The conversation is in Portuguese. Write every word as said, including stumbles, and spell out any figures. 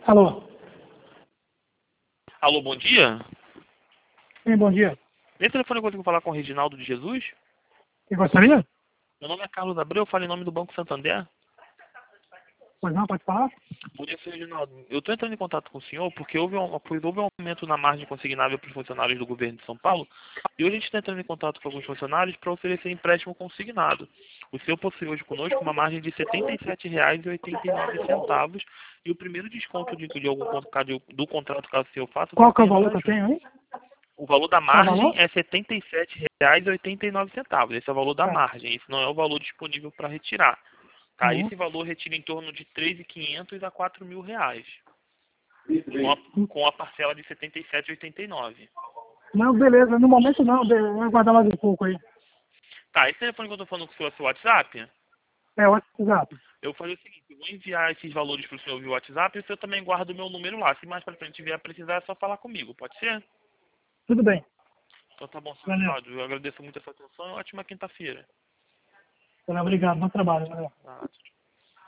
Alô? Alô, bom dia. Sim, bom dia. Nesse telefone eu consigo falar com o Reginaldo de Jesus? Você gostaria? Meu nome é Carlos Abreu, eu falo em nome do Banco Santander. Pois não, pode falar? Bom dia, senhor Reginaldo. Eu estou entrando em contato com o senhor porque houve um, pois houve um aumento na margem consignável para os funcionários do governo de São Paulo e hoje a gente está entrando em contato com alguns funcionários para oferecer empréstimo consignado. O senhor possui hoje conosco uma margem de setenta e sete reais e oitenta e nove centavos e o primeiro desconto de, de algum contrato, do contrato caso o senhor faça Qual que é o apenas valor a que eu juros. tenho aí? O valor da Qual o margem valor? é setenta e sete reais e oitenta e nove centavos. Esse é o valor da Tá. margem. Esse não é o valor disponível para retirar. Tá? Uhum. Esse valor retira em torno de três mil e quinhentos a quatro mil reais. Com a, com a parcela de setenta e sete reais e oitenta e nove centavos. Não, beleza. No momento não. de- Vou aguardar mais um pouco aí. Tá, esse telefone que eu tô falando com o senhor é seu WhatsApp? É, WhatsApp. Eu vou fazer o seguinte, eu vou enviar esses valores para o senhor via WhatsApp e o senhor também guarda o meu número lá. Se mais para frente vier a precisar, é só falar comigo, pode ser? Tudo bem. Então tá bom, senhor Valeu. Rinaldo. Eu agradeço muito a sua atenção e ótima quinta-feira. Valeu, obrigado. Bom trabalho. Valeu. Ah,